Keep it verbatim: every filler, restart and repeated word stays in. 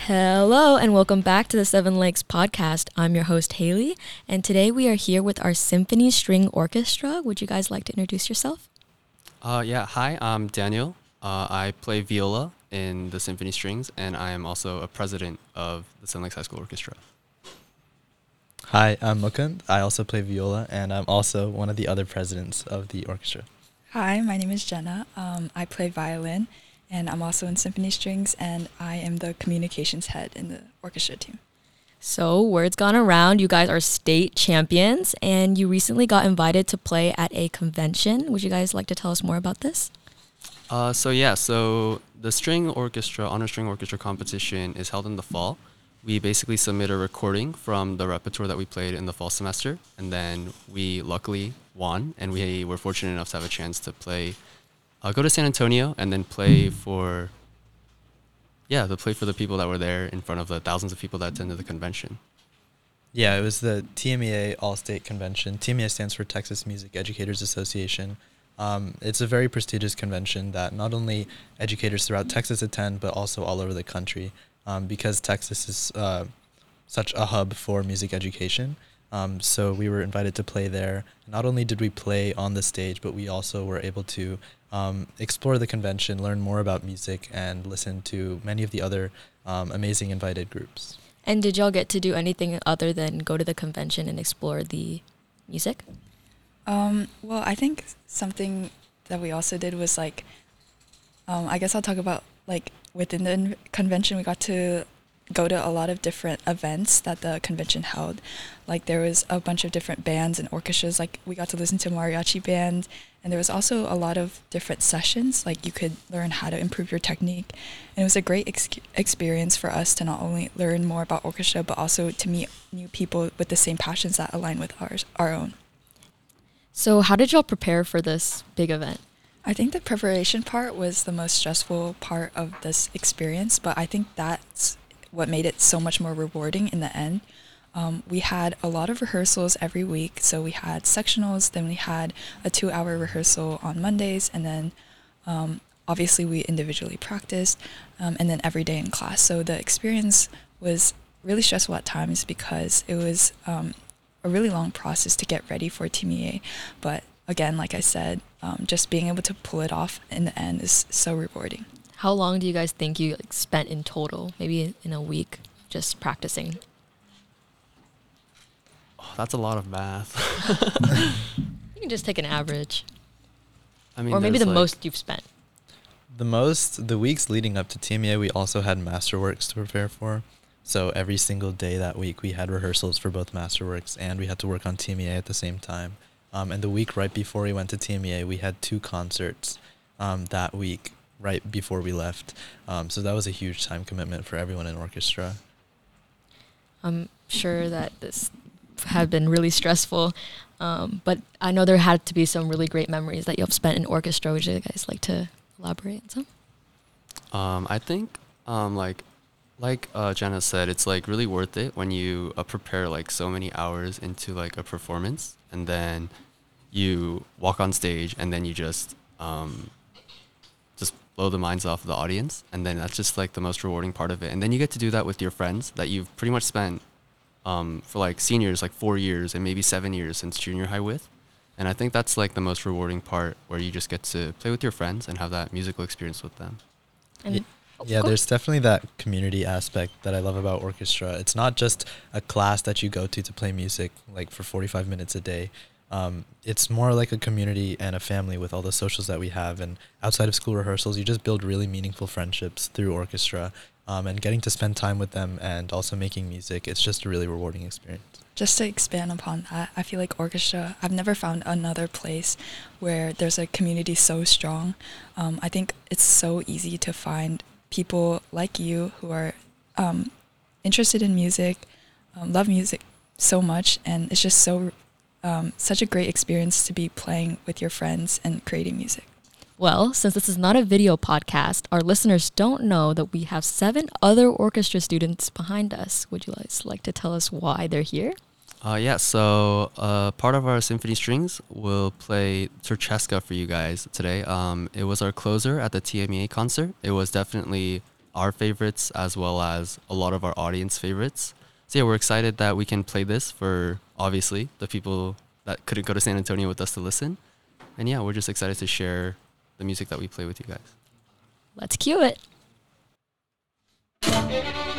Hello and welcome back to the Seven Lakes podcast. I'm your host Haley, and today we are here with our Symphony String Orchestra. Would you guys like to introduce yourself? Uh, yeah, hi, I'm Daniel. Uh, I play viola in the Symphony Strings, and I am also a president of the Seven Lakes High School Orchestra. Hi, I'm Mukund. I also play viola, and I'm also one of the other presidents of the orchestra. Hi, my name is Jenna. Um, I play violin, and I'm also in Symphony Strings, and I am the communications head in the orchestra team. So, word's gone around, you guys are state champions, and you recently got invited to play at a convention. Would you guys like to tell us more about this? Uh, so yeah, so the string orchestra, honor string orchestra competition is held in the fall. We basically submit a recording from the repertoire that we played in the fall semester, and then we luckily won, and we were fortunate enough to have a chance to play, uh, go to San Antonio, and then play for, yeah, to play for the people that were there in front of the thousands of people that attended the convention. Yeah, it was the T M E A All-State Convention. T M E A stands for Texas Music Educators Association. Um, it's a very prestigious convention that not only educators throughout Texas attend, but also all over the country. Um, because Texas is uh, such a hub for music education. Um, so we were invited to play there. Not only did we play on the stage, but we also were able to um, explore the convention, learn more about music, and listen to many of the other um, amazing invited groups. And did y'all get to do anything other than go to the convention and explore the music? Um, well, I think something that we also did was like, um, I guess I'll talk about like within the convention, we got to go to a lot of different events that the convention held. Like there was a bunch of different bands and orchestras. Like we got to listen to mariachi band, and there was also a lot of different sessions. Like you could learn how to improve your technique. And it was a great ex- experience for us to not only learn more about orchestra, but also to meet new people with the same passions that align with ours, our own. So how did y'all prepare for this big event? I think the preparation part was the most stressful part of this experience, but I think that's what made it so much more rewarding in the end. Um, we had a lot of rehearsals every week, so we had sectionals, then we had a two-hour rehearsal on Mondays, and then um, obviously we individually practiced, um, and then every day in class. So the experience was really stressful at times because it was um, a really long process to get ready for T M E A, but again, like I said, um, just being able to pull it off in the end is so rewarding. How long do you guys think you like, spent in total, maybe in a week, just practicing? Oh, that's a lot of math. You can just take an average. I mean, or maybe the like most you've spent. The most, the weeks leading up to T M E A, we also had Masterworks to prepare for. So every single day that week, we had rehearsals for both Masterworks, and we had to work on T M E A at the same time. Um, and the week right before we went to T M E A, we had two concerts um, that week, right before we left. Um, so that was a huge time commitment for everyone in orchestra. I'm sure that this had been really stressful, um, but I know there had to be some really great memories that you've spent in orchestra. Would you guys like to elaborate on some? Um, I think, um, like, like uh, Jenna said, it's like really worth it when you uh, prepare like so many hours into like a performance, and then you walk on stage, and then you just um, just blow the minds off of the audience, and then that's just like the most rewarding part of it. And then you get to do that with your friends that you've pretty much spent um, for like seniors, like four years and maybe seven years since junior high with. And I think that's like the most rewarding part, where you just get to play with your friends and have that musical experience with them. And Yeah. Yeah, there's definitely that community aspect that I love about orchestra. It's not just a class that you go to to play music like for forty-five minutes a day. Um, it's more like a community and a family with all the socials that we have. And outside of school rehearsals, you just build really meaningful friendships through orchestra, um, and getting to spend time with them and also making music. It's just a really rewarding experience. Just to expand upon that, I feel like orchestra, I've never found another place where there's a community so strong. Um, I think it's so easy to find people like you who are um, interested in music, um, love music so much, and it's just so um, such a great experience to be playing with your friends and creating music. Well, since this is not a video podcast, our listeners don't know that we have seven other orchestra students behind us. Would you guys like to tell us why they're here? Uh, yeah, so uh, part of our Symphony Strings will play Turcheska for you guys today. Um, it was our closer at the T M E A concert. It was definitely our favorites as well as a lot of our audience favorites. So yeah, we're excited that we can play this for obviously the people that couldn't go to San Antonio with us to listen. And yeah, we're just excited to share the music that we play with you guys. Let's cue it.